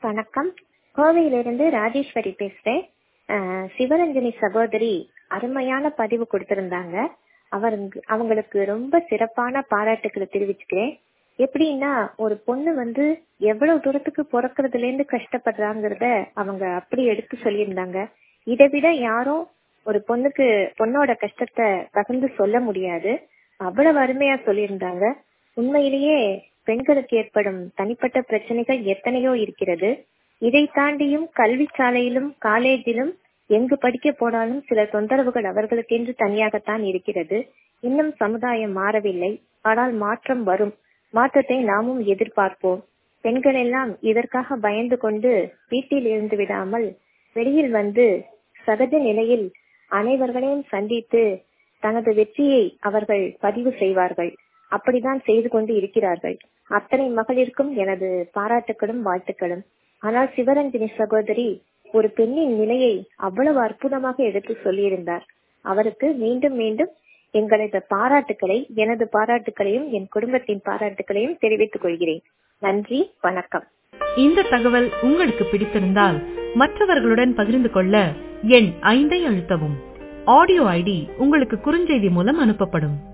வணக்கம். கோவையிலிருந்து ராஜேஸ்வரி பேசுறேன். சிவரஞ்சனி சகோதரி அருமையான பதிவு கொடுத்திருந்தாங்க. அவங்களுக்கு ரொம்ப சிறப்பான பாராட்டுக்களை தெரிவிச்சுக்கிறேன். எப்படின்னா, ஒரு பொண்ணு எவ்வளவு தூரத்துக்கு பிறக்கிறதுல இருந்து கஷ்டப்படுறாங்கிறத அவங்க அப்படி எடுத்து சொல்லியிருந்தாங்க. இதை விட யாரும் ஒரு பொண்ணோட கஷ்டத்தை பகிர்ந்து சொல்ல முடியாது. அவ்வளவு அருமையா சொல்லியிருந்தாங்க. உண்மையிலேயே பெண்களுக்கு ஏற்படும் தனிப்பட்ட பிரச்சனைகள் எத்தனையோ இருக்கிறது. இதை தாண்டியும் கல்வி சாலையிலும் காலேஜிலும் எங்கு படிக்க போனாலும் சில தொந்தரவுகள் அவர்களுக்கென்று தனியாகத்தான் இருக்கிறது. இன்னும் சமுதாயம் மாறவில்லை. ஆனால் மாற்றம் வரும். மாற்றத்தை நாமும் எதிர்பார்ப்போம். பெண்கள் எல்லாம் இதற்காக பயந்து கொண்டு வீட்டில் இருந்து விடாமல் வெளியில் சகஜ நிலையில் அனைவர்களையும் சந்தித்து தனது வெற்றியை அவர்கள் பதிவு செய்வார்கள். அப்படிதான் செய்து கொண்டு இருக்கிறார்கள். அத்தனை மகளிருக்கும் எனது பாராட்டுகளும் வாழ்த்துக்களும். ஆனால் சிவரஞ்சனி சகோதரி ஒரு பெண்ணின் நிலையை அவ்வளவு அற்புதமாக எடுத்து சொல்லியிருந்தார். அவருக்கு மீண்டும் மீண்டும் எங்களது பாராட்டுக்களை, எனது பாராட்டுக்களையும் என் குடும்பத்தின் பாராட்டுக்களையும் தெரிவித்துக் கொள்கிறேன். நன்றி, வணக்கம். இந்த தகவல் உங்களுக்கு பிடித்திருந்தால் மற்றவர்களுடன் பகிர்ந்து கொள்ள எண் 5 அழுத்தவும். ஆடியோ ஐடி உங்களுக்கு குறுஞ்செய்தி மூலம் அனுப்பப்படும்.